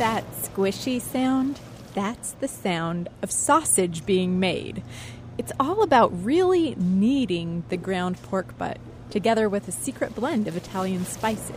that squishy sound? That's the sound of sausage being made. It's all about really kneading the ground pork butt, together with a secret blend of Italian spices.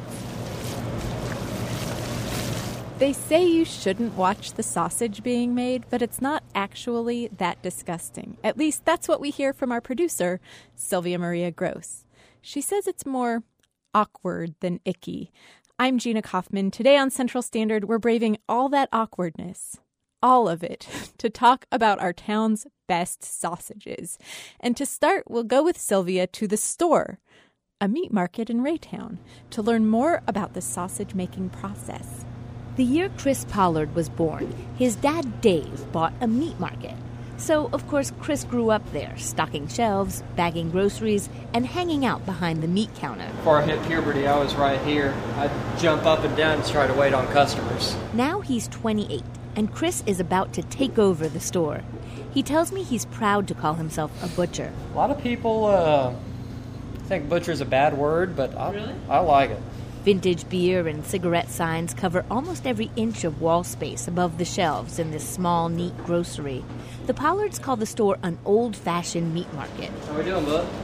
They say you shouldn't watch the sausage being made, but it's not actually that disgusting. At least that's what we hear from our producer, Sylvia Maria Gross. She says it's more awkward than icky. I'm Gina Kaufman. Today on Central Standard, we're braving all that awkwardness, all of it, to talk about our town's best sausages. And to start, we'll go with Sylvia to the store, a meat market in Raytown, to learn more about the sausage-making process. The year Chris Pollard was born, his dad Dave bought a meat market. So, of course, Chris grew up there, stocking shelves, bagging groceries, and hanging out behind the meat counter. Before I hit puberty, I was right here. I'd jump up and down to try to wait on customers. Now he's 28, and Chris is about to take over the store. He tells me he's proud to call himself a butcher. A lot of people think butcher's a bad word, but I like it. Vintage beer and cigarette signs cover almost every inch of wall space above the shelves in this small, neat grocery. The Pollards call the store an old-fashioned meat market. How we doing, bud?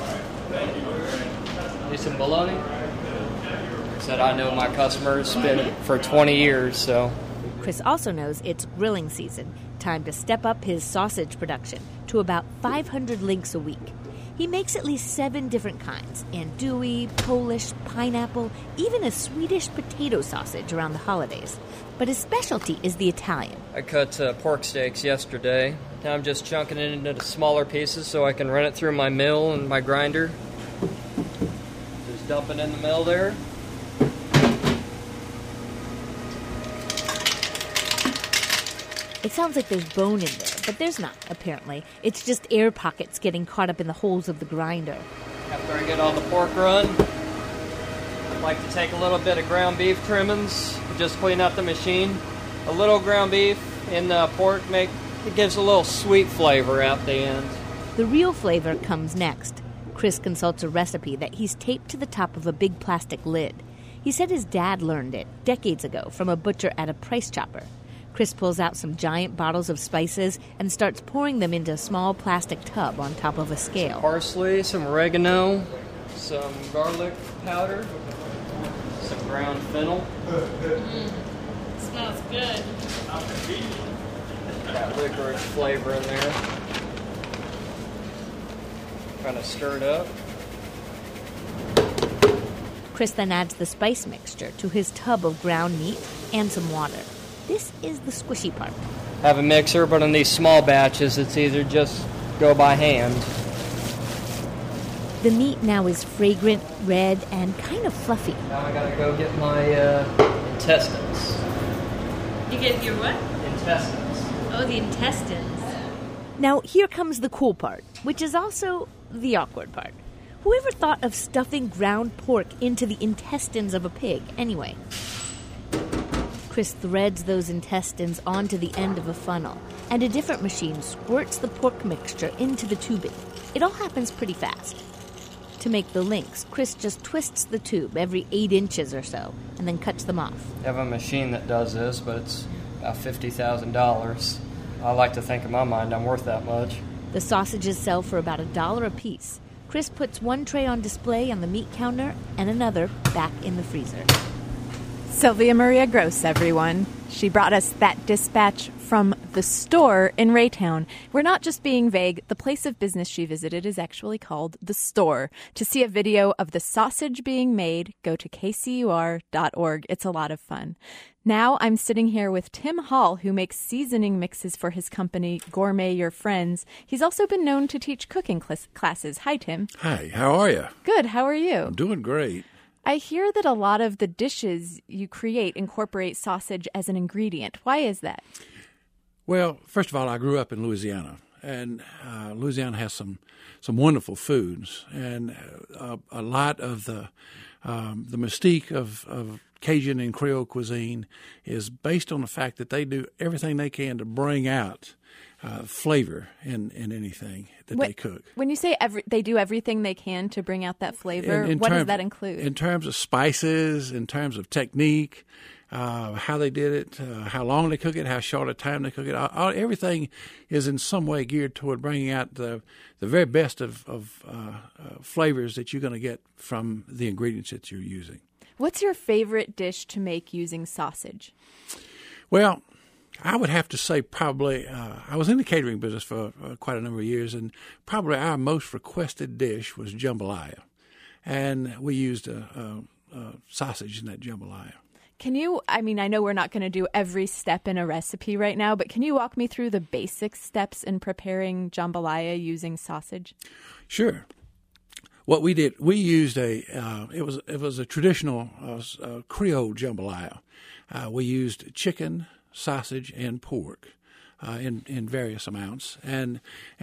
Need some bologna? Said I know my customers been for 20 years, so... Chris also knows it's grilling season. Time to step up his sausage production to about 500 links a week. He makes at least 7 different kinds: andouille, Polish, pineapple, even a Swedish potato sausage around the holidays. But his specialty is the Italian. I cut pork steaks yesterday. Now I'm just chunking it into smaller pieces so I can run it through my mill and my grinder. Just dump it in the mill there. It sounds like there's bone in there, but there's not, apparently. It's just air pockets getting caught up in the holes of the grinder. After I get all the pork run, I like to take a little bit of ground beef trimmings, just clean up the machine. A little ground beef in the pork, it gives a little sweet flavor at the end. The real flavor comes next. Chris consults a recipe that he's taped to the top of a big plastic lid. He said his dad learned it decades ago from a butcher at a price chopper. Chris pulls out some giant bottles of spices and starts pouring them into a small plastic tub on top of a scale. Some parsley, some oregano, some garlic powder, some ground fennel. Smells good. That licorice flavor in there. Kind of stir it up. Chris then adds the spice mixture to his tub of ground meat and some water. This is the squishy part. Have a mixer, but in these small batches, it's either just go by hand. The meat now is fragrant, red, and kind of fluffy. Now I gotta go get my intestines. You get your what? Intestines. Oh, the intestines. Now, here comes the cool part, which is also the awkward part. Whoever thought of stuffing ground pork into the intestines of a pig, anyway? Chris threads those intestines onto the end of a funnel, and a different machine squirts the pork mixture into the tubing. It all happens pretty fast. To make the links, Chris just twists the tube every 8 inches or so, and then cuts them off. I have a machine that does this, but it's about $50,000. I like to think in my mind I'm worth that much. The sausages sell for about $1 a piece. Chris puts one tray on display on the meat counter and another back in the freezer. Sylvia Maria Gross, everyone. She brought us that dispatch from the store in Raytown. We're not just being vague. The place of business she visited is actually called The Store. To see a video of the sausage being made, go to kcur.org. It's a lot of fun. Now I'm sitting here with Tim Hall, who makes seasoning mixes for his company, Gourmet Your Friends. He's also been known to teach cooking classes. Hi, Tim. Hi, how are you? Good. How are you? I'm doing great. I hear that a lot of the dishes you create incorporate sausage as an ingredient. Why is that? Well, first of all, I grew up in Louisiana, and Louisiana has some wonderful foods, and a lot of the mystique of Cajun and Creole cuisine is based on the fact that they do everything they can to bring out flavor in anything that they cook. When you say they do everything they can to bring out that flavor, what does that include? In terms of spices, in terms of technique, how they did it, how long they cook it, how short a time they cook it. Everything is in some way geared toward bringing out the very best of flavors that you're going to get from the ingredients that you're using. What's your favorite dish to make using sausage? Well, I would have to say probably I was in the catering business for quite a number of years, and probably our most requested dish was jambalaya, and we used sausage in that jambalaya. I know we're not going to do every step in a recipe right now, but can you walk me through the basic steps in preparing jambalaya using sausage? Sure. What we did, we used it was a traditional Creole jambalaya. We used chicken, sausage, and pork in various amounts, and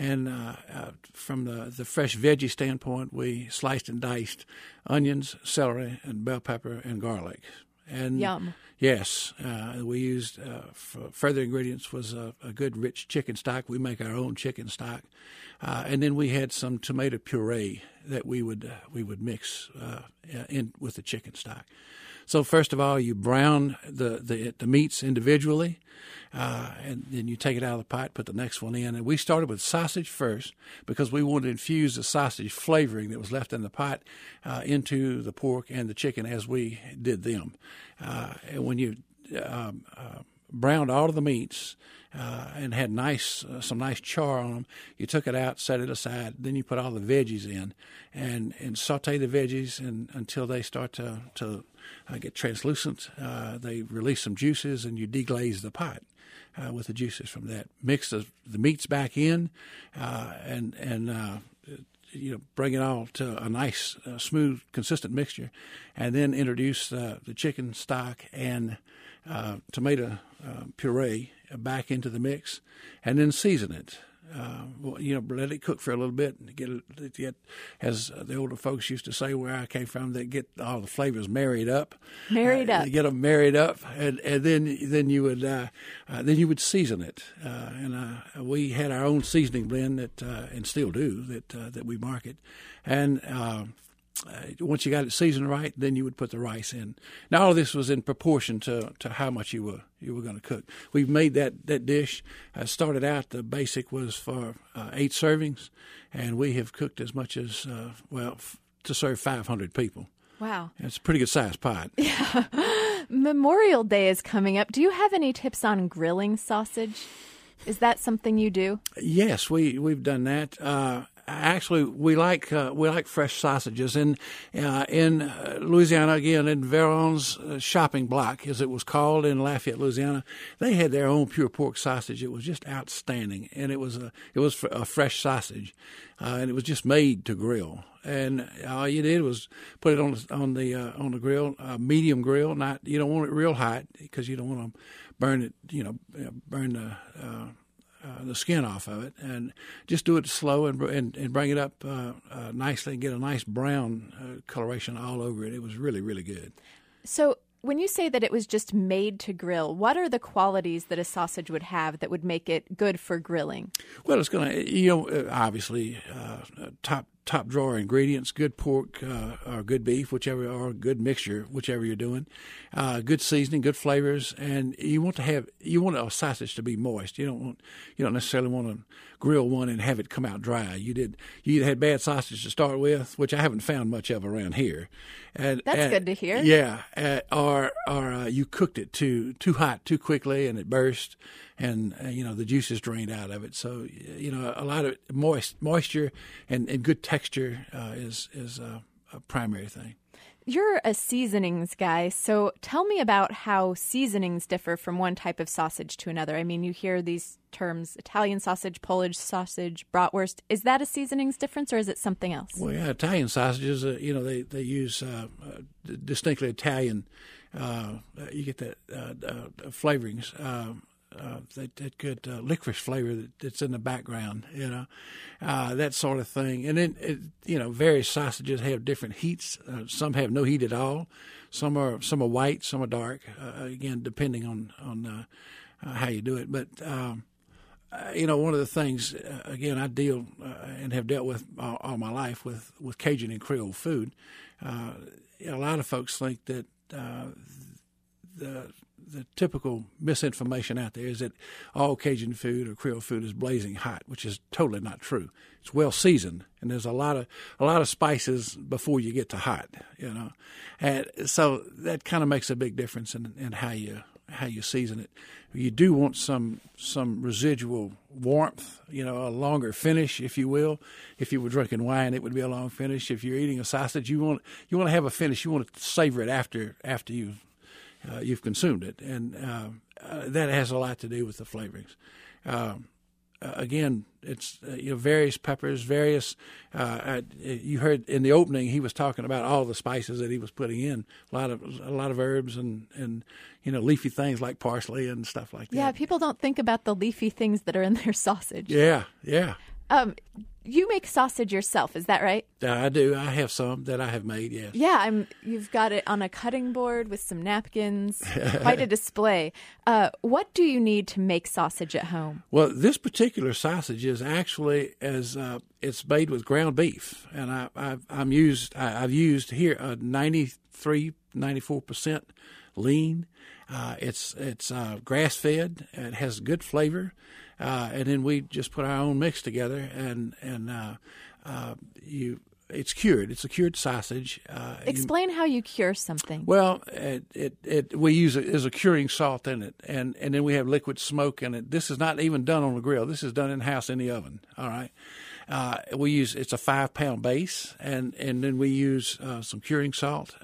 from the fresh veggie standpoint, we sliced and diced onions, celery, and bell pepper and garlic. And yum. Yes, we used for further ingredients was a good rich chicken stock. We make our own chicken stock, and then we had some tomato puree that we would mix in with the chicken stock. So first of all, you brown the meats individually, and then you take it out of the pot, put the next one in. And we started with sausage first because we wanted to infuse the sausage flavoring that was left in the pot into the pork and the chicken as we did them. And when you browned all of the meats and had some nice char on them, you took it out, set it aside. Then you put all the veggies in and saute the veggies until they start to get translucent. They release some juices, and you deglaze the pot with the juices from that. Mix the meats back in, and bring it all to a nice, smooth, consistent mixture, and then introduce the chicken stock and tomato puree back into the mix, and then season it. Let it cook for a little bit and get, as the older folks used to say where I came from, they get all the flavors married up. Get them married up, and then you would season it. And we had our own seasoning blend that and still do that we market, and. Once you got it seasoned right, then you would put the rice in. Now, all of this was in proportion to how much you were going to cook. We've made that dish. Started out, the basic was for 8 servings, and we have cooked as much as, to serve 500 people. Wow. It's a pretty good sized pot. Yeah. Memorial Day is coming up. Do you have any tips on grilling sausage? Is that something you do? Yes, we've done that. Actually, we like fresh sausages. In Louisiana, again, in Veron's shopping block, as it was called in Lafayette, Louisiana, they had their own pure pork sausage. It was just outstanding, and it was a fresh sausage, and it was just made to grill. And all you did was put it on the grill, medium grill. You don't want it real hot because you don't want to burn it. Burn the skin off of it, and just do it slow and bring it up nicely and get a nice brown coloration all over it. It was really, really good. So when you say that it was just made to grill, what are the qualities that a sausage would have that would make it good for grilling? Well, it's going to, obviously, top drawer ingredients, good pork or good beef, whichever, or good mixture, whichever you're doing, good seasoning, good flavors, and you want a sausage to be moist. You don't necessarily want to grill one and have it come out dry. You either had bad sausage to start with, which I haven't found much of around here. That's good to hear. Yeah, or you cooked it too hot too quickly and it burst, and the juices drained out of it. So a lot of moisture and good texture is a primary thing. You're a seasonings guy, so tell me about how seasonings differ from one type of sausage to another. I mean, you hear these terms, Italian sausage, Polish sausage, bratwurst. Is that a seasonings difference, or is it something else? Well, yeah, Italian sausages, they use distinctly Italian. You get that flavorings. That good licorice flavor that's in the background, that sort of thing. And then, various sausages have different heats. Some have no heat at all. Some are white, some are dark. Again, depending on how you do it. But one of the things, again, I deal and have dealt with all my life with Cajun and Creole food. A lot of folks think that the typical misinformation out there is that all Cajun food or Creole food is blazing hot, which is totally not true. It's well seasoned, and there's a lot of spices before you get to hot, and so that kind of makes a big difference in how you season it. You do want some residual warmth, a longer finish, if you will. If you were drinking wine, it would be a long finish. If you're eating a sausage, you want to have a finish. You want to savor it after you've consumed it, and that has a lot to do with the flavorings. Again, it's various peppers, various. You heard in the opening he was talking about all the spices that he was putting in. A lot of herbs and leafy things like parsley and stuff like that. Yeah, people don't think about the leafy things that are in their sausage. Yeah. You make sausage yourself, is that right? I do. I have some that I have made, yes. Yeah, you've got it on a cutting board with some napkins. Quite a display. What do you need to make sausage at home? Well, this particular sausage is actually it's made with ground beef, and I've used here a 94% lean. It's grass fed. It has good flavor. And then we just put our own mix together, and it's cured. It's a cured sausage. Explain how you cure something. Well, we use there's a curing salt in it, and then we have liquid smoke in it. This is not even done on the grill. This is done in house in the oven. All right. It's a 5-pound base, and then we use some curing salt,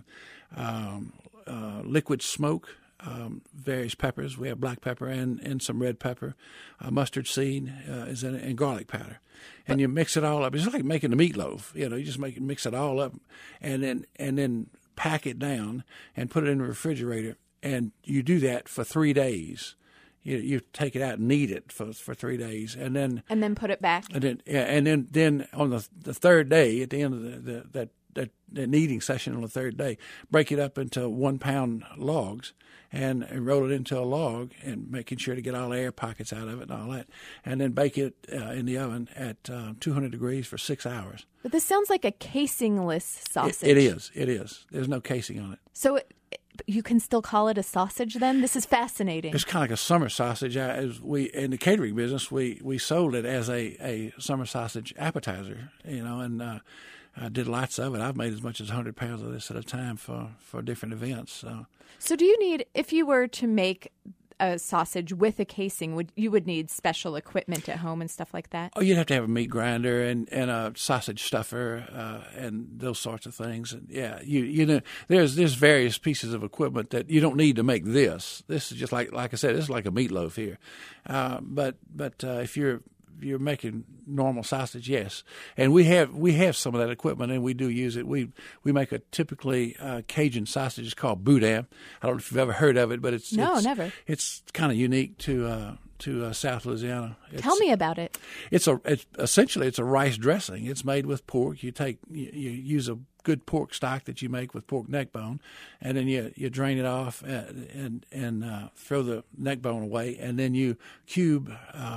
liquid smoke. Various peppers. We have black pepper and some red pepper. Mustard seed is in it, and garlic powder. And you mix it all up. It's like making a meatloaf. You just mix it all up, and then pack it down and put it in the refrigerator. And you do that for 3 days. You take it out and knead it for 3 days, and then put it back. And then on the third day, at the end of the kneading session on the third day, break it up into 1-pound logs and roll it into a log, and making sure to get all the air pockets out of it and all that, and then bake it in the oven at 200 degrees for 6 hours. But this sounds like a casingless sausage. It is. There's no casing on it. So you can still call it a sausage then? This is fascinating. It's kind of like a summer sausage. In the catering business, we sold it as a summer sausage appetizer, and I did lots of it. I've made as much as 100 pounds of this at a time for different events. So do you need, if you were to make a sausage with a casing, you would need special equipment at home and stuff like that? Oh, you'd have to have a meat grinder and a sausage stuffer and those sorts of things. And yeah, there's various pieces of equipment that you don't need to make this. This is just like I said, this is like a meatloaf here. But if you're making normal sausage, yes, and we have some of that equipment, and we do use it. We make a typically Cajun sausage. It's called boudin. I don't know if you've ever heard of it, but it's never. It's kind of unique to South Louisiana. Tell me about it. It's essentially a rice dressing. It's made with pork. You use a good pork stock that you make with pork neck bone, and then you drain it off and throw the neck bone away, and then you cube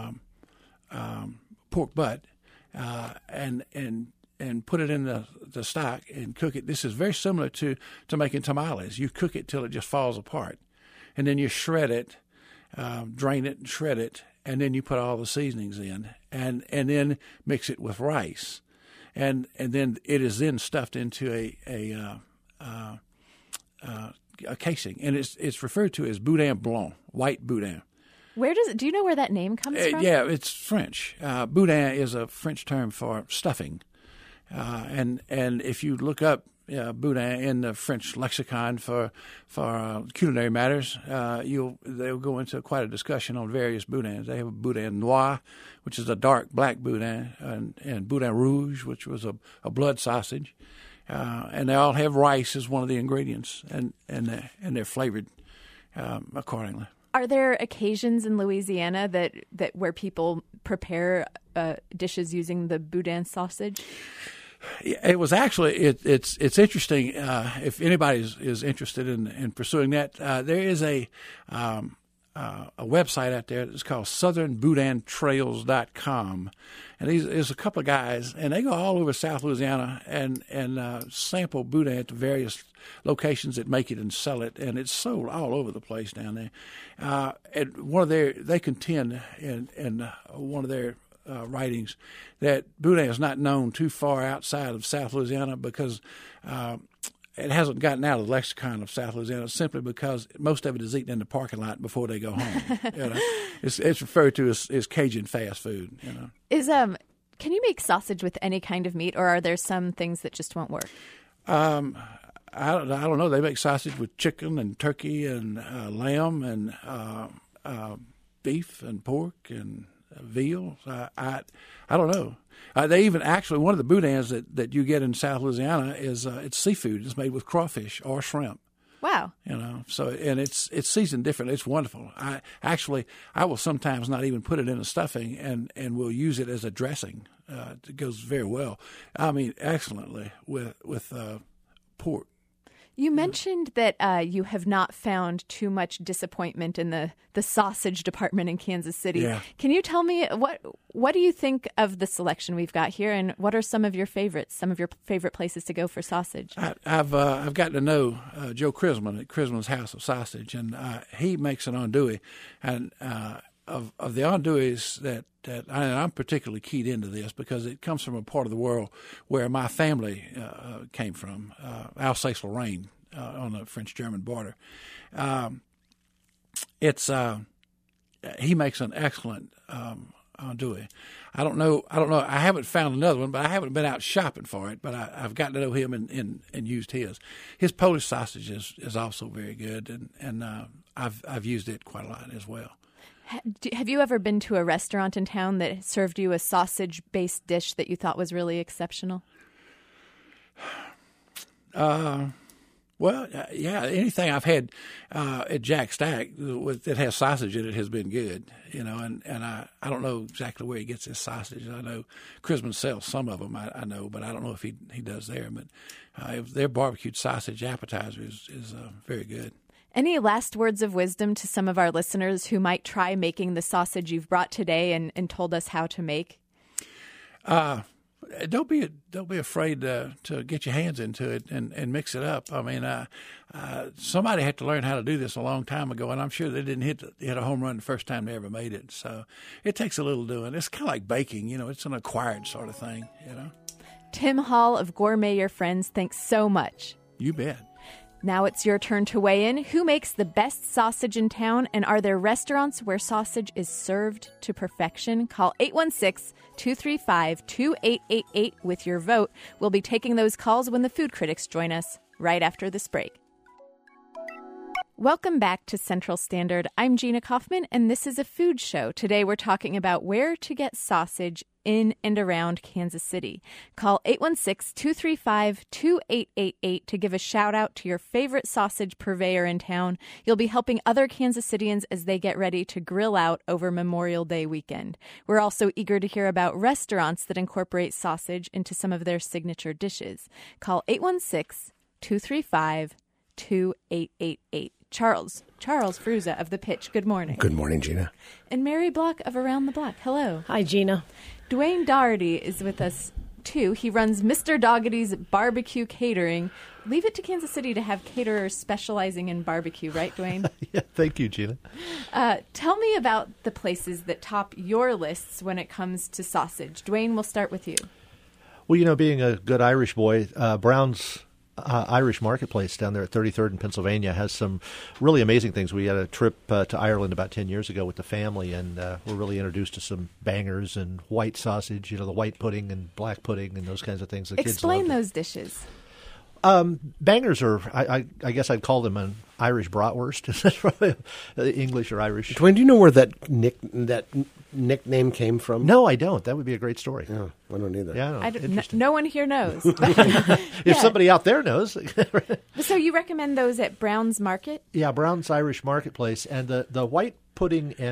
pork butt and put it in the stock and cook it. This is very similar to making tamales. You cook it till it just falls apart, and then you shred it, drain it and shred it, and then you put all the seasonings in, and then mix it with rice, and then it is then stuffed into a casing, and it's referred to as boudin blanc, white boudin. Do you know where that name comes from? Yeah, it's French. Boudin is a French term for stuffing, and if you look up boudin in the French lexicon for culinary matters, they'll go into quite a discussion on various boudins. They have a boudin noir, which is a dark black boudin, and boudin rouge, which was a blood sausage, and they all have rice as one of the ingredients, and they're flavored accordingly. Are there occasions in Louisiana that where people prepare dishes using the boudin sausage? It was actually it's interesting. If anybody is interested in pursuing that, there is a a website out there that's called southernboudintrails.com. And there's a couple of guys, and they go all over South Louisiana and sample boudin at the various locations that make it and sell it, and it's sold all over the place down there. And they contend in one of their writings that boudin is not known too far outside of South Louisiana because it hasn't gotten out of the lexicon of South Louisiana simply because most of it is eaten in the parking lot before they go home. It's referred to as Cajun fast food. Can you make sausage with any kind of meat, or are there some things that just won't work? I don't know. They make sausage with chicken and turkey and lamb and beef and pork and veal. I don't know. They even actually one of the boudins that you get in South Louisiana is it's seafood. It's made with crawfish or shrimp. Wow. So and it's seasoned differently. It's wonderful. I will sometimes not even put it in a stuffing and will use it as a dressing. It goes very well. I mean, excellently with pork. You mentioned that you have not found too much disappointment in the sausage department in Kansas City. Yeah. Can you tell me what do you think of the selection we've got here, and what are some of your favorites, some of your favorite places to go for sausage? I've gotten to know Joe Chrisman at Chrisman's House of Sausage, and he makes an andouille, and of the andouilles that I'm particularly keyed into this because it comes from a part of the world where my family came from, Alsace-Lorraine, on the French-German border. He makes an excellent andouille. I don't know. I haven't found another one, but I haven't been out shopping for it. But I've gotten to know him and used his. His Polish sausage is also very good, and I've used it quite a lot as well. Have you ever been to a restaurant in town that served you a sausage-based dish that you thought was really exceptional? Well, yeah, anything I've had at Jack Stack that has sausage in it has been good, and I don't know exactly where he gets his sausage. I know Chrisman sells some of them, I know, but I don't know if he does there. But their barbecued sausage appetizer is very good. Any last words of wisdom to some of our listeners who might try making the sausage you've brought today and told us how to make? Don't be afraid to get your hands into it and mix it up. I mean, somebody had to learn how to do this a long time ago, and I'm sure they didn't hit a home run the first time they ever made it. So it takes a little doing. It's kind of like baking, it's an acquired sort of thing, Tim Hall of Gourmet Your Friends, thanks so much. You bet. Now it's your turn to weigh in. Who makes the best sausage in town, and are there restaurants where sausage is served to perfection? Call 816-235-2888 with your vote. We'll be taking those calls when the food critics join us right after this break. Welcome back to Central Standard. I'm Gina Kaufman, and this is a food show. Today we're talking about where to get sausage in and around Kansas City. Call 816-235-2888 to give a shout out to your favorite sausage purveyor in town. You'll be helping other Kansas Cityans as they get ready to grill out over Memorial Day weekend. We're also eager to hear about restaurants that incorporate sausage into some of their signature dishes. Call 816-235-2888. Charles Fruza of The Pitch, good morning. Good morning, Gina. And Mary Block of Around the Block, hello. Hi, Gina. Dwayne Doherty is with us, too. He runs Mr. Dougherty's Barbecue Catering. Leave it to Kansas City to have caterers specializing in barbecue, right, Dwayne? Yeah, thank you, Gina. Tell me about the places that top your lists when it comes to sausage. Dwayne, we'll start with you. Well, being a good Irish boy, Brown's Irish Marketplace down there at 33rd in Pennsylvania has some really amazing things. We had a trip to Ireland about 10 years ago with the family, and we're really introduced to some bangers and white sausage, the white pudding and black pudding and those kinds of things. Explain those dishes. Bangers are, I guess I'd call them an Irish bratwurst. That's probably English or Irish. Dwayne, do you know where that nickname came from? No, I don't. That would be a great story. No, I don't either. Yeah, no one here knows. If somebody out there knows. So you recommend those at Brown's Market? Yeah, Brown's Irish Marketplace. And the white pudding and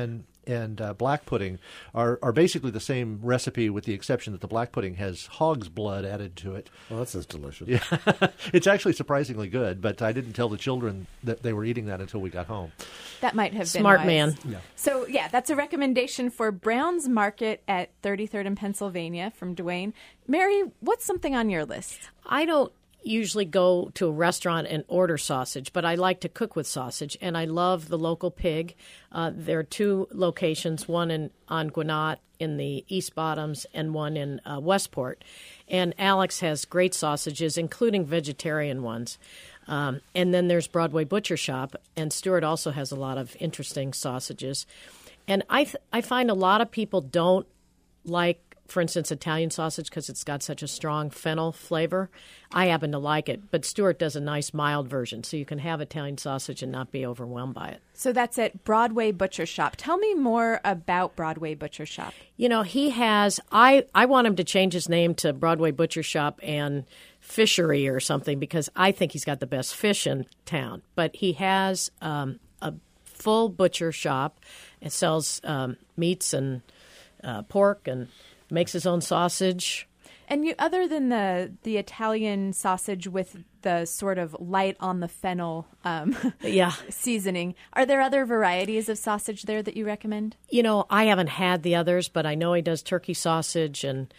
and black pudding are basically the same recipe, with the exception that the black pudding has hog's blood added to it. Well, that sounds delicious. Yeah, it's actually surprisingly good, but I didn't tell the children that they were eating that until we got home. That might have been Smart wise. man. Yeah. So, yeah, that's a recommendation for Brown's Market at 33rd and Pennsylvania from Dwayne. Mary, what's something on your list? I don't usually go to a restaurant and order sausage, but I like to cook with sausage, and I love the local pig. There are two locations, one on Gwinnett in the East Bottoms and one in Westport. And Alex has great sausages, including vegetarian ones. And then there's Broadway Butcher Shop, and Stuart also has a lot of interesting sausages. And I find a lot of people don't like, for instance, Italian sausage because it's got such a strong fennel flavor. I happen to like it, but Stuart does a nice mild version, so you can have Italian sausage and not be overwhelmed by it. So that's at Broadway Butcher Shop. Tell me more about Broadway Butcher Shop. You know, he has – I want him to change his name to Broadway Butcher Shop and Fishery or something, because I think he's got the best fish in town. But he has a full butcher shop. It sells meats and pork and – makes his own sausage. And you, other than the Italian sausage with the sort of light on the fennel seasoning, are there other varieties of sausage there that you recommend? You know, I haven't had the others, but I know he does turkey sausage and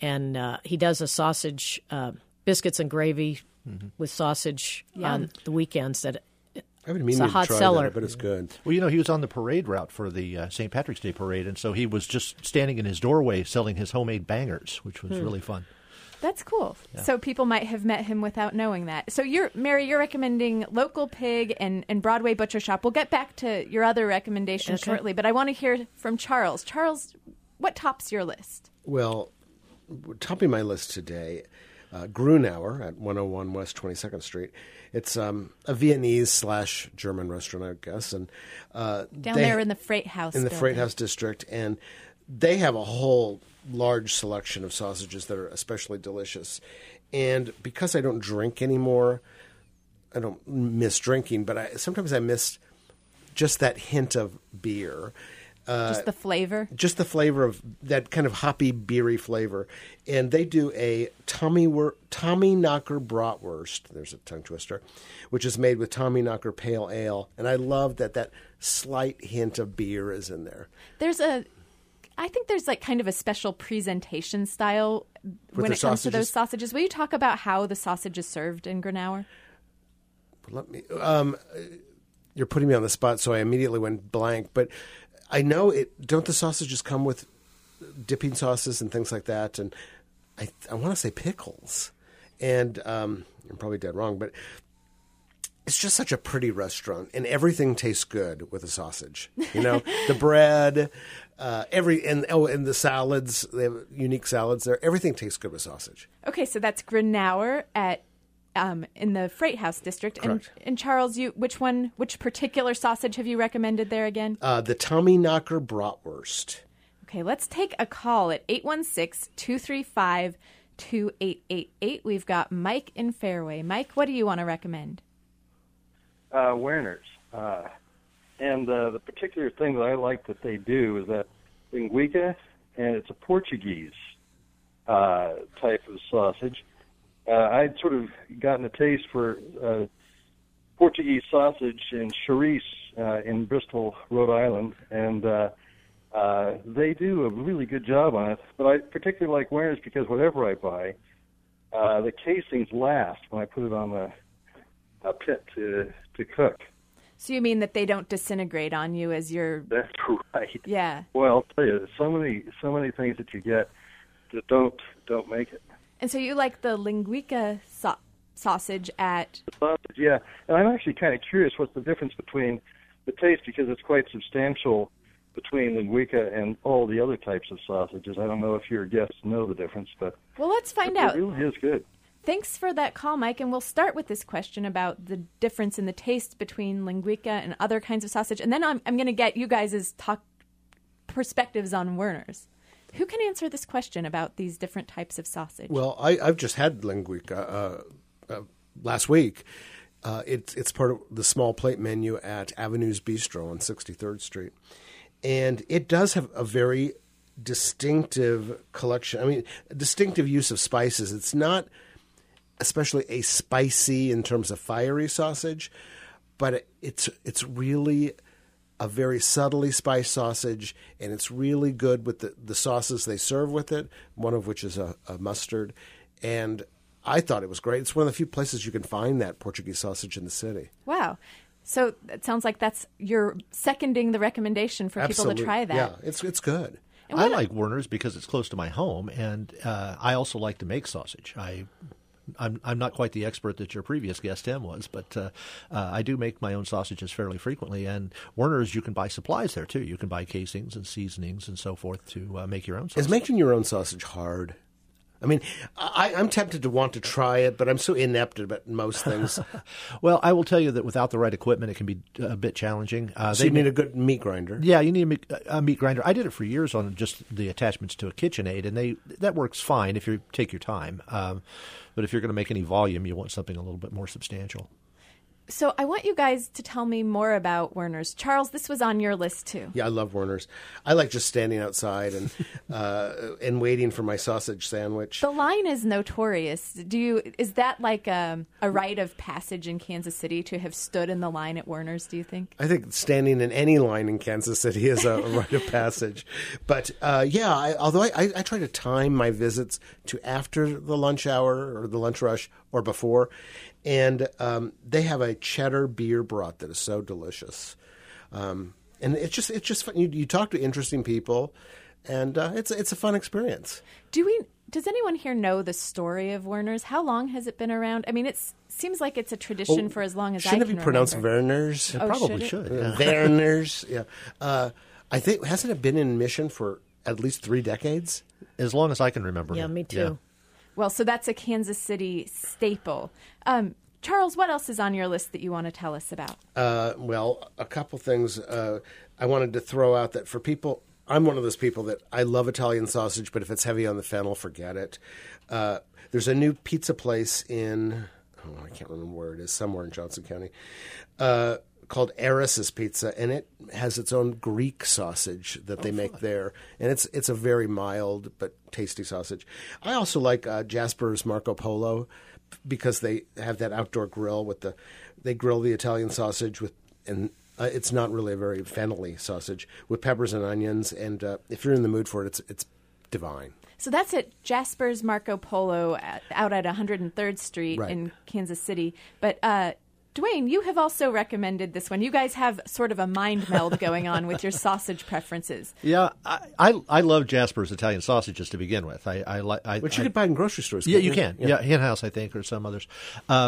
he does a sausage biscuits and gravy with sausage on the weekends. That I haven't meaning to try that, but it's good. Well, you know, he was on the parade route for the St. Patrick's Day parade, and so he was just standing in his doorway selling his homemade bangers, which was really fun. That's cool. Yeah. So people might have met him without knowing that. So Mary, you're recommending Local Pig and Broadway Butcher Shop. We'll get back to your other recommendations shortly, but I want to hear from Charles. Charles, what tops your list? Well, topping my list today, Grunauer at 101 West 22nd Street. It's a Viennese/German restaurant, I guess, and down there in the Freight House. In the Freight House district, and they have a whole large selection of sausages that are especially delicious. And because I don't drink anymore, I don't miss drinking, but sometimes I miss just that hint of beer. Just the flavor? Just the flavor of that kind of hoppy, beery flavor. And they do a Tommyknocker bratwurst, there's a tongue twister, which is made with Tommyknocker pale ale. And I love that slight hint of beer is in there. I think there's like kind of a special presentation style when it comes to those sausages. Will you talk about how the sausage is served in Grunauer? Let me. You're putting me on the spot, so I immediately went blank. But I know it. Don't the sausages come with dipping sauces and things like that? And I want to say pickles. And I'm probably dead wrong, but it's just such a pretty restaurant, and everything tastes good with a sausage. You know, the bread, and the salads. They have unique salads there. Everything tastes good with sausage. Okay, so that's Grunauer at in the Freight House district. Correct. And Charles, which particular sausage have you recommended there again? The Tommyknocker bratwurst. Okay, let's take a call at 816-235-2888. We've got Mike in Fairway. Mike, what do you want to recommend? Werner's. And the particular thing that I like that they do is that linguiça, and it's a Portuguese type of sausage. I'd sort of gotten a taste for Portuguese sausage in Charisse in Bristol, Rhode Island, and they do a really good job on it. But I particularly like Werner's because whatever I buy, the casings last when I put it on a pit to cook. So you mean that they don't disintegrate on you as you're... That's right. Yeah. Well, I'll tell you, so many things that you get that don't make it. And so you like the linguiça sausage at... The sausage, yeah. And I'm actually kind of curious what's the difference between the taste, because it's quite substantial between linguiça and all the other types of sausages. I don't know if your guests know the difference, but... Well, let's find out. It really is good. Thanks for that call, Mike, and we'll start with this question about the difference in the taste between linguiça and other kinds of sausage, and then I'm going to get you guys' perspectives on Werner's. Who can answer this question about these different types of sausage? Well, I've just had linguiça last week. It's part of the small plate menu at Avenues Bistro on 63rd Street. And it does have a very distinctive collection. I mean, distinctive use of spices. It's not especially a spicy in terms of fiery sausage, but it's really a very subtly spiced sausage, and it's really good with the sauces they serve with it, one of which is a mustard. And I thought it was great. It's one of the few places you can find that Portuguese sausage in the city. Wow. So it sounds like you're seconding the recommendation for people to try that. Yeah, it's good. I like Werner's because it's close to my home, and I also like to make sausage. I'm not quite the expert that your previous guest, Tim, was, but I do make my own sausages fairly frequently. And Werner's, you can buy supplies there, too. You can buy casings and seasonings and so forth to make your own sausage. Is making your own sausage hard? I mean, I'm tempted to want to try it, but I'm so inept at most things. Well, I will tell you that without the right equipment, it can be a bit challenging. So you need a good meat grinder. Yeah, you need a meat grinder. I did it for years on just the attachments to a KitchenAid, and that works fine if you take your time. But if you're going to make any volume, you want something a little bit more substantial. So I want you guys to tell me more about Werner's. Charles, this was on your list too. Yeah, I love Werner's. I like just standing outside and waiting for my sausage sandwich. The line is notorious. Is that like a rite of passage in Kansas City to have stood in the line at Werner's, do you think? I think standing in any line in Kansas City is a rite of passage. But although I try to time my visits to after the lunch hour or the lunch rush or before. And they have a cheddar beer broth that is so delicious, and it's just fun. You talk to interesting people, and it's a fun experience. Does anyone here know the story of Werner's? How long has it been around? I mean, it seems like it's a tradition for as long as I can remember. Shouldn't it be pronounced Werner's? It probably should. Yeah. Werner's. Yeah. I think hasn't it been in mission for at least 3 decades? As long as I can remember. Yeah, me too. Yeah. Well, so that's a Kansas City staple. Charles, what else is on your list that you want to tell us about? Well, a couple things I wanted to throw out that for people, I'm one of those people that I love Italian sausage, but if it's heavy on the fennel, forget it. There's a new pizza place I can't remember where it is, somewhere in Johnson County, called Eris's Pizza, and it has its own Greek sausage that they make there, and it's a very mild but tasty sausage. I also like Jasper's Marco Polo because they have that outdoor grill they grill the Italian sausage and it's not really a very fennelly sausage with peppers and onions, and if you're in the mood for it, it's divine. So that's at Jasper's Marco Polo out at 103rd Street in Kansas City, but Dwayne, you have also recommended this one. You guys have sort of a mind meld going on with your sausage preferences. Yeah, I love Jasper's Italian sausages to begin with. Which you could buy in grocery stores. Yeah, you can. Yeah, in-house, I think, or some others.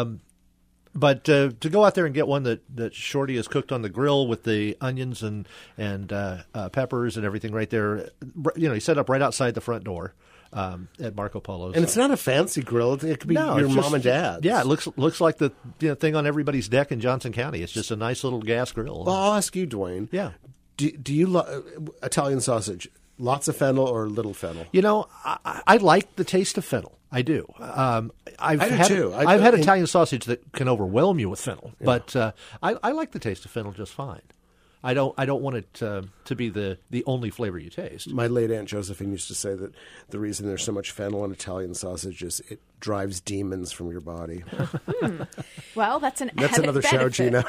But to go out there and get one that Shorty has cooked on the grill with the onions and peppers and everything right there, he set up right outside the front door. At Marco Polo's. And it's not a fancy grill. It could be your mom and dad's. Yeah, it looks like the thing on everybody's deck in Johnson County. It's just a nice little gas grill. Well, I'll ask you, Dwayne. Yeah. Do you Italian sausage? Lots of fennel or little fennel? I like the taste of fennel. I do. I do too. I've had Italian sausage that can overwhelm you with fennel, but I like the taste of fennel just fine. I don't want it to be the only flavor you taste. My late Aunt Josephine used to say that the reason there's so much fennel in Italian sausage is it drives demons from your body. Well, that's another show, Gina.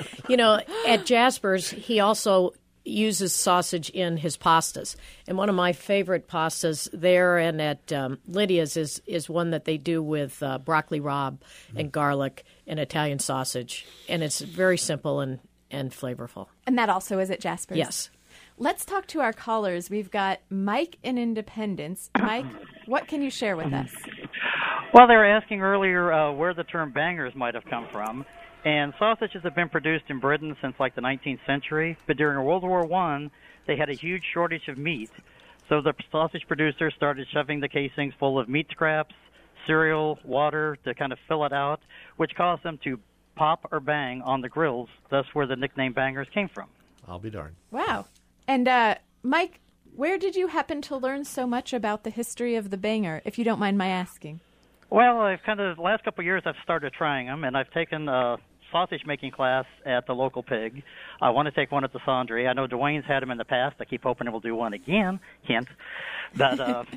At Jasper's, he also uses sausage in his pastas. And one of my favorite pastas there and at Lydia's is one that they do with broccoli rabe and garlic and Italian sausage. And it's very simple and flavorful. And that also is at Jasper's? Yes. Let's talk to our callers. We've got Mike in Independence. Mike, what can you share with us? Well, they were asking earlier where the term bangers might have come from. And sausages have been produced in Britain since like the 19th century. But during World War I, they had a huge shortage of meat. So the sausage producers started shoving the casings full of meat scraps, cereal, water to kind of fill it out, which caused them to pop or bang on the grills. That's where the nickname bangers came from. I'll be darned. Wow. And Mike, where did you happen to learn so much about the history of the banger, if you don't mind my asking? Well, I've the last couple of years I've started trying them, and I've taken sausage making class at the local pig. I want to take one at the Sandre. I know Dwayne's had them in the past. I keep hoping we'll do one again. Hint. But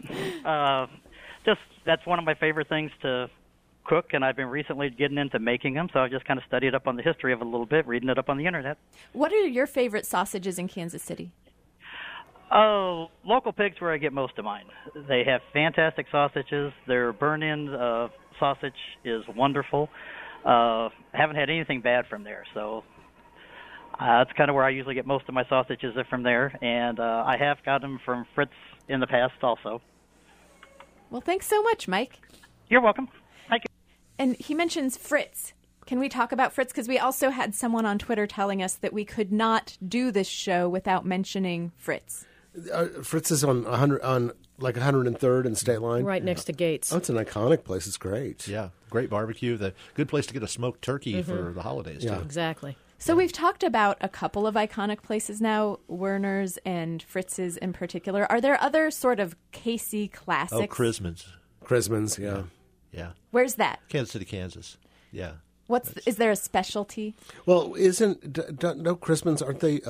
just that's one of my favorite things to cook, and I've been recently getting into making them, so I just kind of studied up on the history of it a little bit, reading it up on the internet. What are your favorite sausages in Kansas City? Oh, local pig's where I get most of mine. They have fantastic sausages. Their burn-in sausage is wonderful. Haven't had anything bad from there, so that's kind of where I usually get most of my sausages are from there, and I have got them from Fritz in the past also. Well, thanks so much, Mike. You're welcome. Thank you. And he mentions Fritz. Can we talk about Fritz? Because we also had someone on Twitter telling us that we could not do this show without mentioning Fritz. Fritz is on 103rd and State Line. Right next to Gates. Oh, it's an iconic place. It's great. Yeah, great barbecue. The good place to get a smoked turkey for the holidays, too. Exactly. So we've talked about a couple of iconic places now, Werner's and Fritz's in particular. Are there other sort of Casey classics? Oh, Chrisman's, yeah. Yeah. Where's that? Kansas City, Kansas. Yeah. Is there a specialty? Well, no Chrisman's, aren't they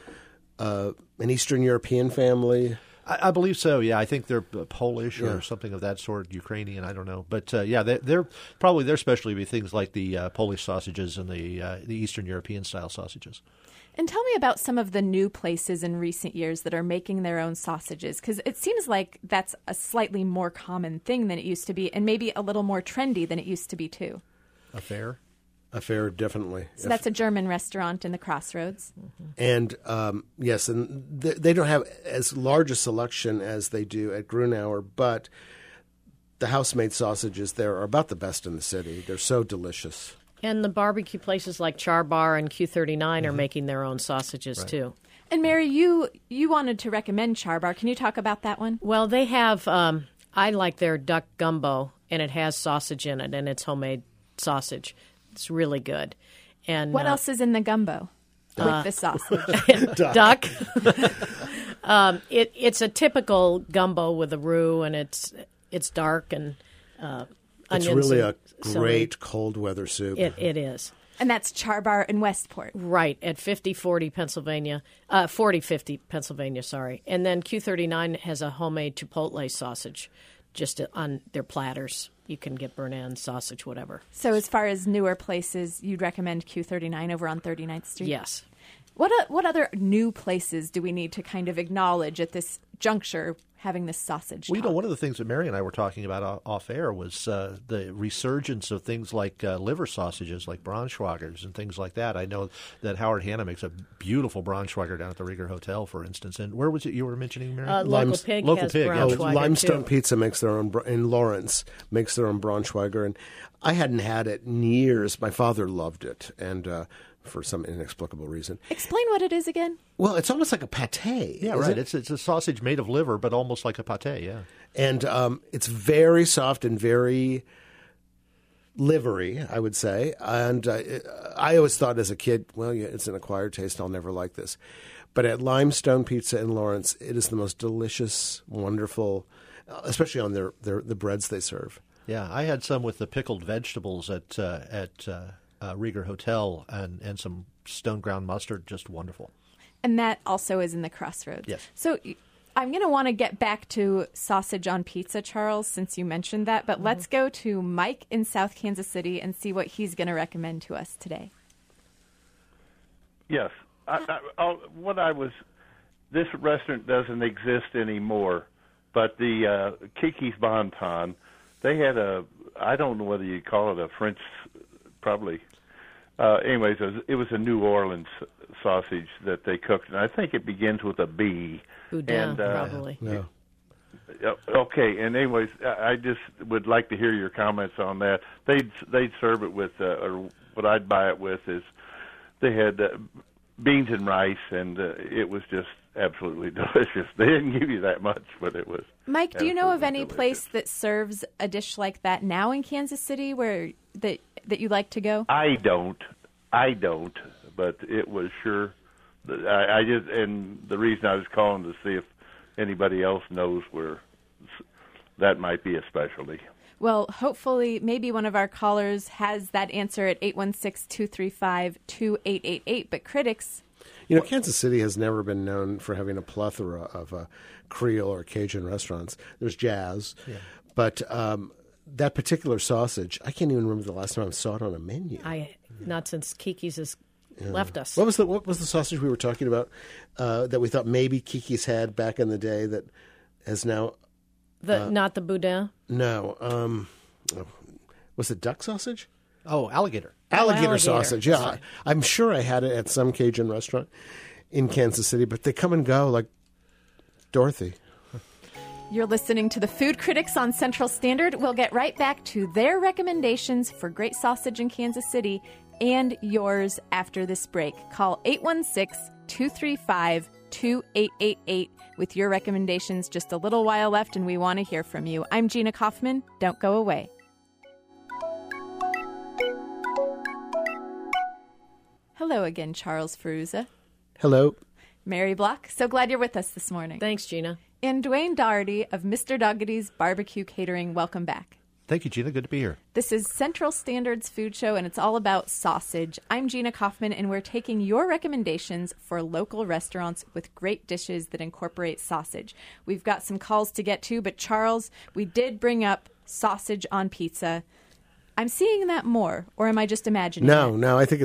an Eastern European family? I believe so, yeah. I think they're Polish or something of that sort, Ukrainian, I don't know. But, yeah, they're probably their specialty would be things like the Polish sausages and the Eastern European-style sausages. And tell me about some of the new places in recent years that are making their own sausages, because it seems like that's a slightly more common thing than it used to be, and maybe a little more trendy than it used to be, too. Affair, definitely. So that's a German restaurant in the Crossroads. And, yes, and they don't have as large a selection as they do at Grunauer, but the house-made sausages there are about the best in the city. They're so delicious. And the barbecue places like Char Bar and Q39 are making their own sausages, too. And Mary, you wanted to recommend Char Bar. Can you talk about that one? Well, they have, I like their duck gumbo, and it has sausage in it, and it's homemade sausage. It's really good. And what else is in the gumbo with the sausage? Duck. It's a typical gumbo with a roux, and it's dark and onions. It's really a celery. great cold weather soup. It is. And that's Char Bar in Westport. Right, at 5040 Pennsylvania, 4050 Pennsylvania, sorry. And then Q39 has a homemade chipotle sausage just on their platters. You can get burn-in, sausage, whatever. So as far as newer places, you'd recommend Q39 over on 39th Street? Yes. What other new places do we need to kind of acknowledge at this juncture having this sausage Well, talk? one of the things that Mary and I were talking about off air was the resurgence of things like liver sausages, like Braunschweigers and things like that. I know that Howard Hanna makes a beautiful Braunschweiger down at the Rieger Hotel, for instance. And where was it you were mentioning, Mary? Local Pig has Braunschweiger, Limestone too. Pizza makes their own, in Lawrence, makes their own Braunschweiger. And I hadn't had it in years. My father loved it, and for some inexplicable reason. Explain what it is again. Well, it's almost like a pate. Yeah, right. It's a sausage made of liver, but almost like a pate, yeah. And it's very soft and very livery, I would say. And I always thought as a kid, well, yeah, it's an acquired taste. I'll never like this. But at Limestone Pizza in Lawrence, it is the most delicious, wonderful, especially on the breads they serve. Yeah, I had some with the pickled vegetables at Rieger Hotel and some stone ground mustard, just wonderful. And that also is in the Crossroads. Yes. So I'm going to want to get back to sausage on pizza, Charles, since you mentioned that. But let's go to Mike in South Kansas City and see what he's going to recommend to us today. Yes. This restaurant doesn't exist anymore, but the Kiki's Bonton, they had I don't know whether you call it a French, probably. Anyways, it was a New Orleans sausage that they cooked, and I think it begins with a B. Boudin, probably. No. Okay, and anyways, I just would like to hear your comments on that. They'd serve it with, or what I'd buy it with is, they had beans and rice, and it was just absolutely delicious. They didn't give you that much, but it was. Mike, do you know of any delicious. place that serves a dish like that now in Kansas City where that you like to go? I don't, but it was sure. I just, and the reason I was calling to see if anybody else knows where that might be a specialty. Well, hopefully, maybe one of our callers has that answer at 816-235-2888. But critics... Kansas City has never been known for having a plethora of Creole or Cajun restaurants. There's Jazz, but that particular sausage, I can't even remember the last time I saw it on a menu. Not since Kiki's has left us. What was the sausage we were talking about that we thought maybe Kiki's had back in the day that has now... not the boudin? No. Was it duck sausage? Oh, alligator. Alligator sausage, yeah. I'm sure I had it at some Cajun restaurant in Kansas City, but they come and go like Dorothy. You're listening to the Food Critics on Central Standard. We'll get right back to their recommendations for great sausage in Kansas City and yours after this break. Call 816-235-2888 with your recommendations. Just a little while left, and we want to hear from you. I'm Gina Kaufman. Don't go away. Hello again, Charles Ferruza. Hello. Mary Block, so glad you're with us this morning. Thanks, Gina. And Dwayne Doherty of Mr. Dougherty's Barbecue Catering, welcome back. Thank you, Gina. Good to be here. This is Central Standard's Food Show, and it's all about sausage. I'm Gina Kaufman, and we're taking your recommendations for local restaurants with great dishes that incorporate sausage. We've got some calls to get to, but Charles, we did bring up sausage on pizza. I'm seeing that more, or am I just imagining? No. I think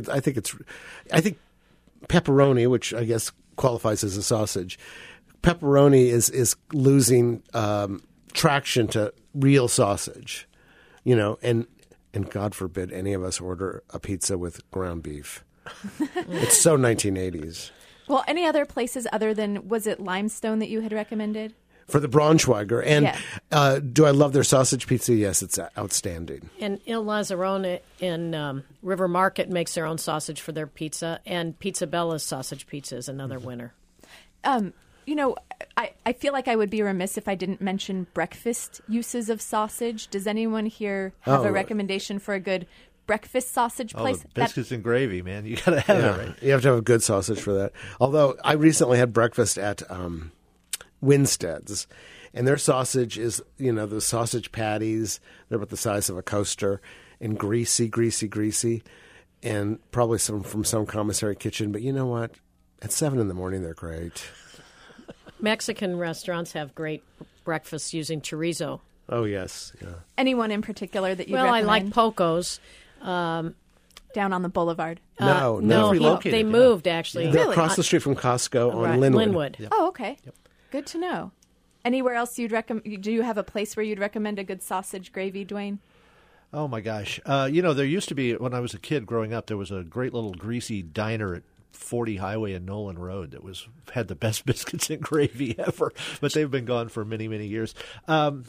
pepperoni, which I guess qualifies as a sausage. Pepperoni is losing traction to real sausage, and God forbid any of us order a pizza with ground beef. It's so 1980s. Well, any other places other than, was it Limestone that you had recommended? For the Braunschweiger. And do I love their sausage pizza? Yes, it's outstanding. And Il Lazzarone in River Market makes their own sausage for their pizza, and Pizza Bella's sausage pizza is another winner. I feel like I would be remiss if I didn't mention breakfast uses of sausage. Does anyone here have a recommendation for a good breakfast sausage place? The biscuits and gravy, man. You got to have it, right? You have to have a good sausage for that. Although I recently had breakfast at Winstead's, and their sausage is, the sausage patties, they're about the size of a coaster, and greasy, and probably some from some commissary kitchen. But you know what? At 7 a.m, they're great. Mexican restaurants have great breakfasts using chorizo. Oh, yes. Yeah. Anyone in particular that you recommend? Well, I like Poco's. Down on the boulevard. No, they moved, actually. They're across the street from Costco on Linwood. Yep. Oh, okay. Yep. Good to know. Anywhere else you'd recommend? Do you have a place where you'd recommend a good sausage gravy, Dwayne? Oh, my gosh. There used to be, when I was a kid growing up, there was a great little greasy diner at 40 Highway and Nolan Road that had the best biscuits and gravy ever, but they've been gone for many, many years. Good.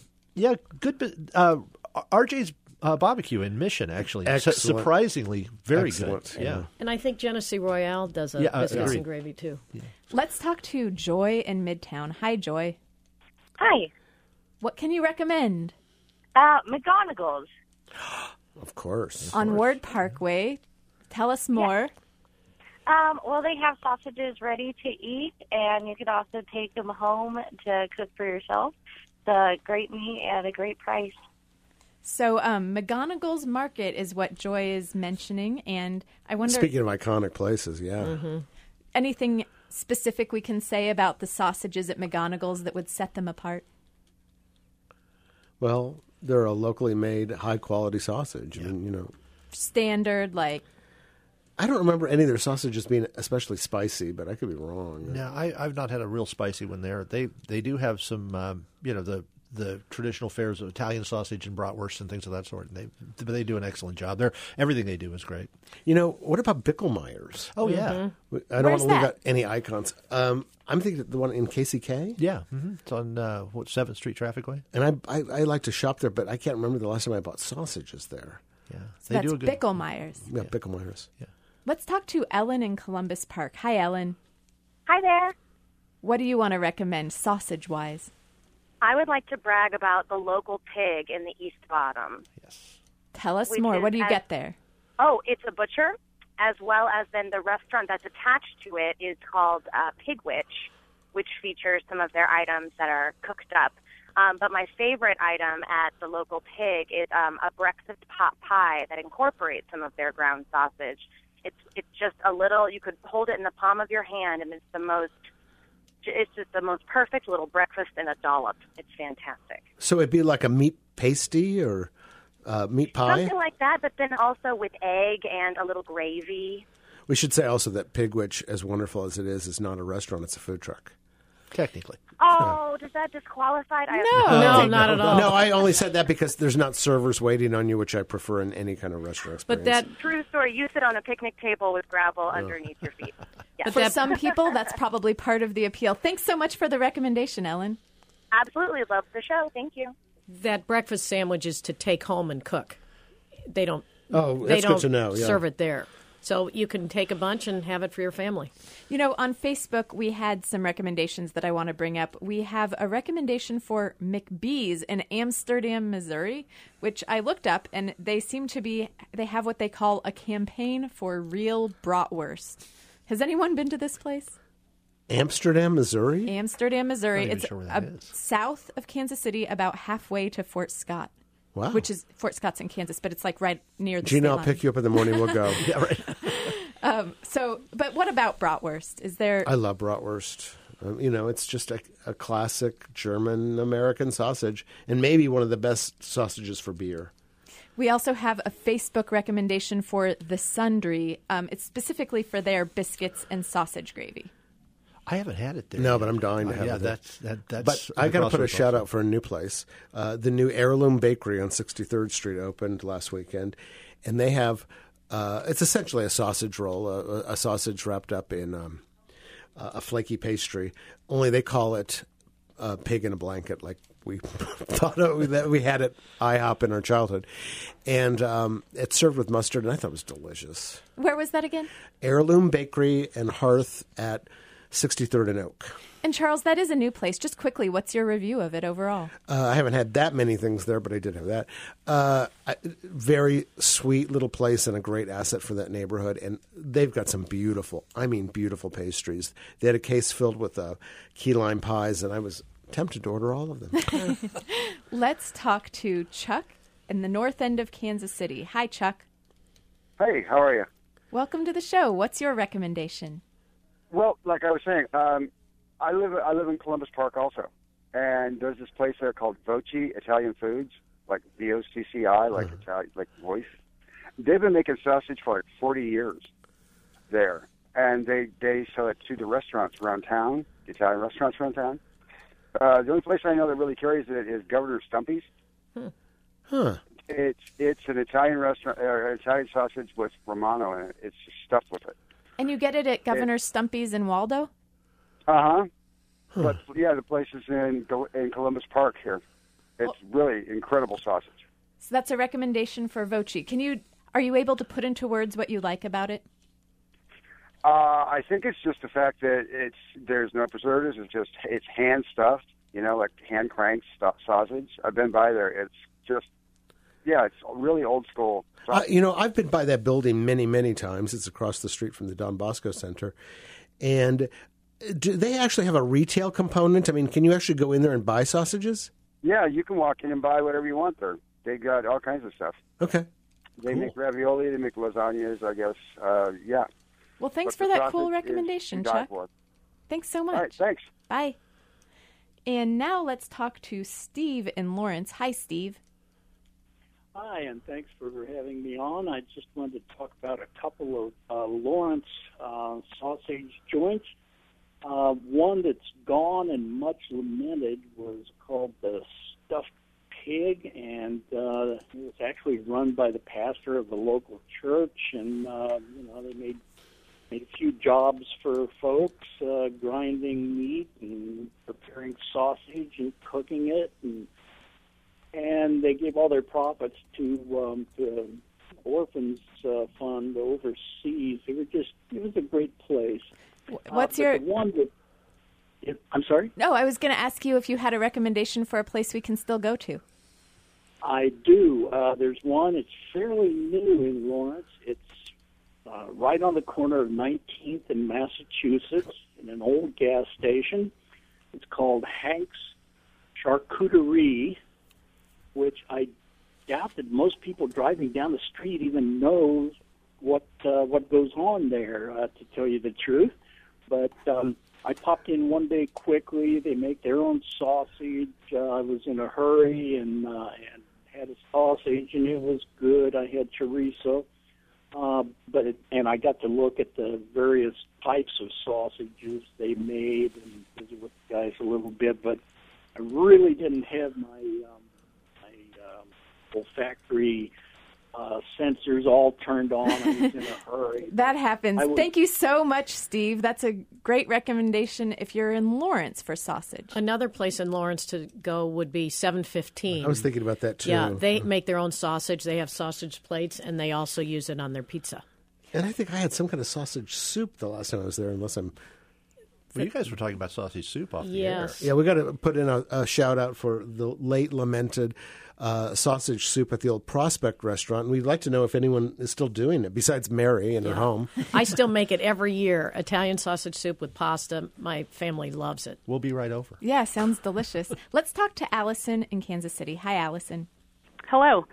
RJ's Barbecue in Mission, actually. Surprisingly very good. Yeah. And I think Genesee Royale does a biscuits and gravy, too. Yeah. Let's talk to Joy in Midtown. Hi, Joy. Hi. What can you recommend? McGonagall's. Of course. On Ward Parkway. Tell us more. Well, they have sausages ready to eat, and you can also take them home to cook for yourself. It's a great meat at a great price. So McGonagall's Market is what Joy is mentioning, and I wonder... Speaking of iconic places, yeah. Mm-hmm. Anything specific we can say about the sausages at McGonagall's that would set them apart? Well, they're a locally made, high-quality sausage. Yeah. I mean, standard, like... I don't remember any of their sausages being especially spicy, but I could be wrong. No, I've not had a real spicy one there. They do have some, the traditional fares of Italian sausage and bratwurst and things of that sort. And they do an excellent job. Everything they do is great. What about Bickelmeyer's? Oh, yeah. I don't want to leave out any icons. I'm thinking the one in KCK. Yeah. Mm-hmm. It's on, 7th Street Trafficway. And I like to shop there, but I can't remember the last time I bought sausages there. Yeah. So that's Bickelmeyer's. Yeah, Bickelmeyer's. Yeah. Let's talk to Ellen in Columbus Park. Hi, Ellen. Hi there. What do you want to recommend sausage-wise? I would like to brag about the local pig in the East Bottom. Yes. Tell us more. What do you get there? Oh, it's a butcher, as well as then the restaurant that's attached to it is called Pig Witch, which features some of their items that are cooked up But my favorite item at the local pig is a breakfast pot pie that incorporates some of their ground sausage. It's just a little. You could hold it in the palm of your hand, and it's just the most perfect little breakfast in a dollop. It's fantastic. So it'd be like a meat pasty or meat pie? Something like that, but then also with egg and a little gravy. We should say also that Pigwitch, as wonderful as it is not a restaurant, it's a food truck. Technically. Oh, does that disqualify? No, not at all. No, I only said that because there's not servers waiting on you, which I prefer in any kind of restaurant experience. But that true story. You sit on a picnic table with gravel underneath your feet. Yeah. For some people, that's probably part of the appeal. Thanks so much for the recommendation, Ellen. Absolutely. Love the show. Thank you. that breakfast sandwich is to take home and cook. They don't. Oh, they that's don't good to know. Yeah. serve it there. So you can take a bunch and have it for your family. You know, on Facebook, we had some recommendations that I want to bring up. We have a recommendation for McBee's in Amsterdam, Missouri, which I looked up, and they seem to be, they have what they call a campaign for real bratwurst. Has anyone been to this place? Amsterdam, Missouri? Amsterdam, Missouri. I'm not even It's sure where that is. south of Kansas City, about halfway to Fort Scott. Wow. Which is, Fort Scott's in Kansas, but it's like right near the Gina, state I'll line. pick you up in the morning. We'll go. Yeah, right. But what about bratwurst? Is there... I love bratwurst. You know, it's just a classic German-American sausage and maybe one of the best sausages for beer. We also have a Facebook recommendation for the Sundry. It's specifically for their biscuits and sausage gravy. I haven't had it there. No, yet. but I'm dying to have yeah, it. That's. But I got to put a shout out for a new place. The new Heirloom Bakery on 63rd Street opened last weekend, and they have it's essentially a sausage roll, a sausage wrapped up in a flaky pastry. Only they call it pig in a blanket, like we thought that we had at IHOP in our childhood, and it's served with mustard, and I thought it was delicious. Where was that again? Heirloom Bakery and Hearth at 63rd and Oak. And Charles, that is a new place. Just quickly, what's your review of it overall? I haven't had that many things there, but I did have that. Very sweet little place and a great asset for that neighborhood. And they've got some beautiful pastries. They had a case filled with key lime pies, and I was tempted to order all of them. Let's talk to Chuck in the north end of Kansas City. Hi, Chuck. Hey, how are you? Welcome to the show. What's your recommendation? Well, like I was saying, I live in Columbus Park also, and there's this place there called Voci Italian Foods, like VOCCI, like Italian, like voice. They've been making sausage for like 40 years there, and they sell it to the restaurants around town, the Italian restaurants around town. The only place I know that really carries it is Governor Stumpy's. Huh. It's an Italian restaurant, Italian sausage with Romano in it. It's just stuffed with it. And you get it at Governor Stumpy's in Waldo? Uh-huh. But, yeah, the place is in Columbus Park here. It's really incredible sausage. So that's a recommendation for Voci. Are you able to put into words what you like about it? I think it's just the fact that there's no preservatives. It's hand stuffed, like hand cranked sausage. I've been by there. It's just, it's really old school. I've been by that building many, many times. It's across the street from the Don Bosco Center. And do they actually have a retail component? I mean, can you actually go in there and buy sausages? Yeah, you can walk in and buy whatever you want there. They got all kinds of stuff. Okay. They make ravioli. They make lasagnas, I guess. Yeah. Well, thanks But for the that cool sausage recommendation, is to die Chuck. for. Thanks so much. All right, thanks. Bye. And now let's talk to Steve in Lawrence. Hi, Steve. Hi, and thanks for having me on. I just wanted to talk about a couple of Lawrence sausage joints. One that's gone and much lamented was called the Stuffed Pig, and it was actually run by the pastor of the local church, and they made a few jobs for folks, grinding meat and preparing sausage and cooking it, and they gave all their profits to the orphans fund overseas. It was a great place. What's your one that? I'm sorry? No, I was going to ask you if you had a recommendation for a place we can still go to. I do. There's one. It's fairly new in Lawrence. It's right on the corner of 19th and Massachusetts in an old gas station. It's called Hank's charcuterie, which I doubt that most people driving down the street even knows what goes on there, to tell you the truth. But I popped in one day quickly. They make their own sausage. I was in a hurry and had a sausage, and it was good. I had chorizo. And I got to look at the various types of sausages they made and visit with the guys a little bit, but I really didn't have my olfactory sensors all turned on. I was in a hurry. That happens. Thank you so much, Steve. That's a great recommendation if you're in Lawrence for sausage. Another place in Lawrence to go would be 715. I was thinking about that, too. Yeah, they make their own sausage. They have sausage plates, and they also use it on their pizza. And I think I had some kind of sausage soup the last time I was there, unless I'm... Well, you guys were talking about sausage soup off the air. Yeah, we got to put in a shout-out for the late lamented sausage soup at the old Prospect restaurant. And we'd like to know if anyone is still doing it, besides Mary in her home. I still make it every year, Italian sausage soup with pasta. My family loves it. We'll be right over. Yeah, sounds delicious. Let's talk to Allison in Kansas City. Hi, Allison. Hello.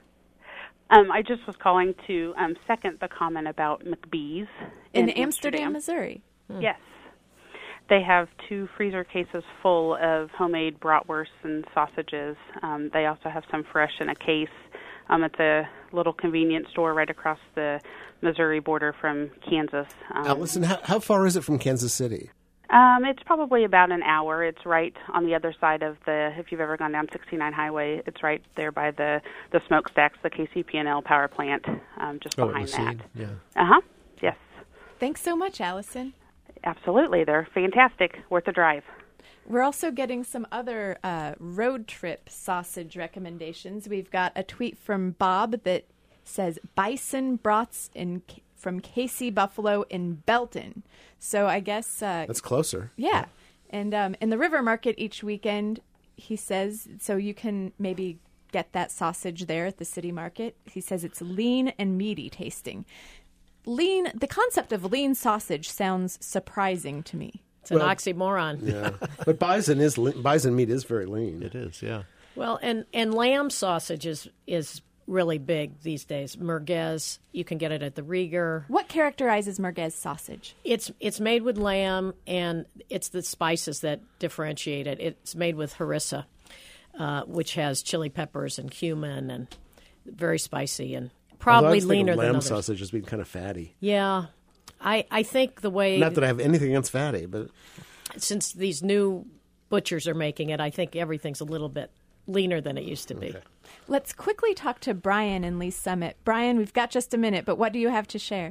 I just was calling to second the comment about McBee's in Amsterdam, Missouri. Yes. They have 2 freezer cases full of homemade bratwursts and sausages. They also have some fresh in a case. It's a little convenience store right across the Missouri border from Kansas. Allison, how far is it from Kansas City? It's probably about an hour. It's right on the other side of if you've ever gone down 69 Highway, it's right there by the smokestacks, the KCP&L power plant, just behind that. Yeah. Uh-huh. Yes. Thanks so much, Allison. Absolutely. They're fantastic. Worth a drive. We're also getting some other road trip sausage recommendations. We've got a tweet from Bob that says bison brats from KC Buffalo in Belton. So I guess... that's closer. Yeah. And in the River Market each weekend, he says, so you can maybe get that sausage there at the city market. He says it's lean and meaty tasting. The concept of lean sausage sounds surprising to me. It's an oxymoron. Yeah, but bison meat is very lean. It is, yeah. Well, and lamb sausage is really big these days. Merguez, you can get it at the Rieger. What characterizes Merguez sausage? It's made with lamb, and it's the spices that differentiate it. It's made with harissa, which has chili peppers and cumin, and very spicy and probably leaner than others. Lamb sausage has been kind of fatty. Yeah. I think the way... Not that I have anything against fatty, but... Since these new butchers are making it, I think everything's a little bit leaner than it used to be. Okay. Let's quickly talk to Brian in Lee Summit. Brian, we've got just a minute, but what do you have to share?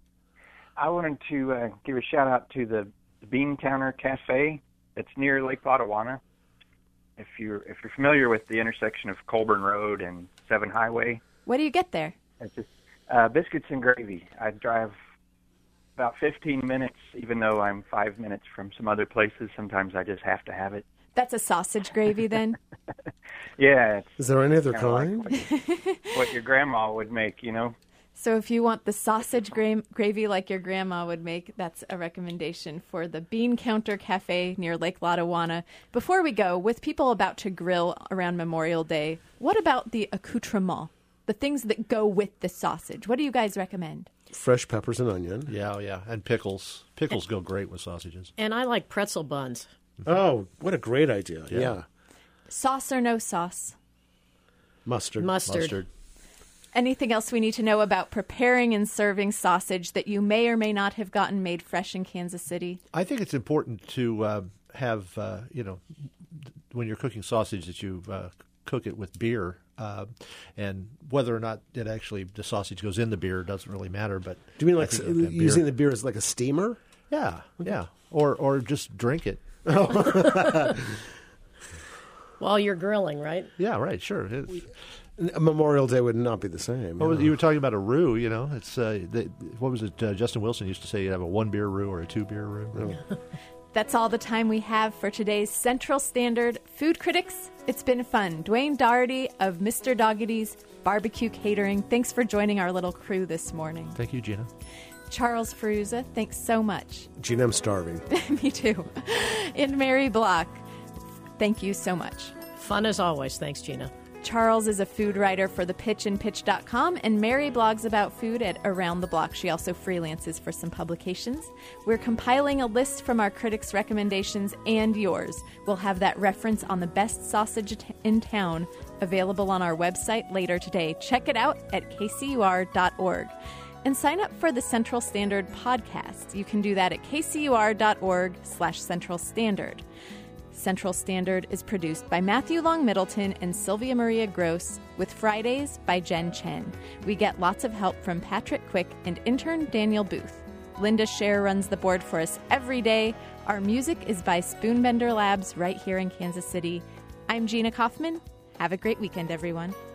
I wanted to give a shout-out to the Bean Counter Cafe that's near Lake Lotawana. If you're familiar with the intersection of Colburn Road and 7 Highway. What do you get there? It's just biscuits and gravy. I drive about 15 minutes, even though I'm 5 minutes from some other places. Sometimes I just have to have it. That's a sausage gravy then? Yeah. Is there any other kind? Like what your grandma would make, you know? So if you want the sausage gravy like your grandma would make, that's a recommendation for the Bean Counter Cafe near Lake Lotawana. Before we go, with people about to grill around Memorial Day, what about the accoutrement? The things that go with the sausage. What do you guys recommend? Fresh peppers and onion. Yeah, and pickles. Pickles go great with sausages. And I like pretzel buns. Oh, what a great idea. Yeah. Sauce or no sauce? Mustard. Anything else we need to know about preparing and serving sausage that you may or may not have gotten made fresh in Kansas City? I think it's important to have, when you're cooking sausage, that you cook it with beer. And whether or not the sausage goes in the beer doesn't really matter. But do you mean like using the beer as like a steamer? Yeah, yeah. Or just drink it. While you're grilling, right? Yeah, right, sure. Memorial Day would not be the same. You were talking about a roux, It's what was it? Justin Wilson used to say you'd have a 1-beer roux or a 2-beer roux. That's all the time we have for today's Central Standard Food Critics. It's been fun. Dwayne Doherty of Mr. Doggety's Barbecue Catering, thanks for joining our little crew this morning. Thank you, Gina. Charles Feruzza, thanks so much. Gina, I'm starving. Me too. And Mary Block. Thank you so much. Fun as always. Thanks, Gina. Charles is a food writer for The Pitch and Pitch.com, and Mary blogs about food at Around the Block. She also freelances for some publications. We're compiling a list from our critics' recommendations and yours. We'll have that reference on the best sausage in town available on our website later today. Check it out at kcur.org. And sign up for the Central Standard podcast. You can do that at kcur.org/Central Standard. Central Standard is produced by Matthew Long Middleton and Sylvia Maria Gross, with Fridays by Jen Chen. We get lots of help from Patrick Quick and intern Daniel Booth. Linda Scher runs the board for us every day. Our music is by Spoonbender Labs right here in Kansas City. I'm Gina Kaufman. Have a great weekend, everyone.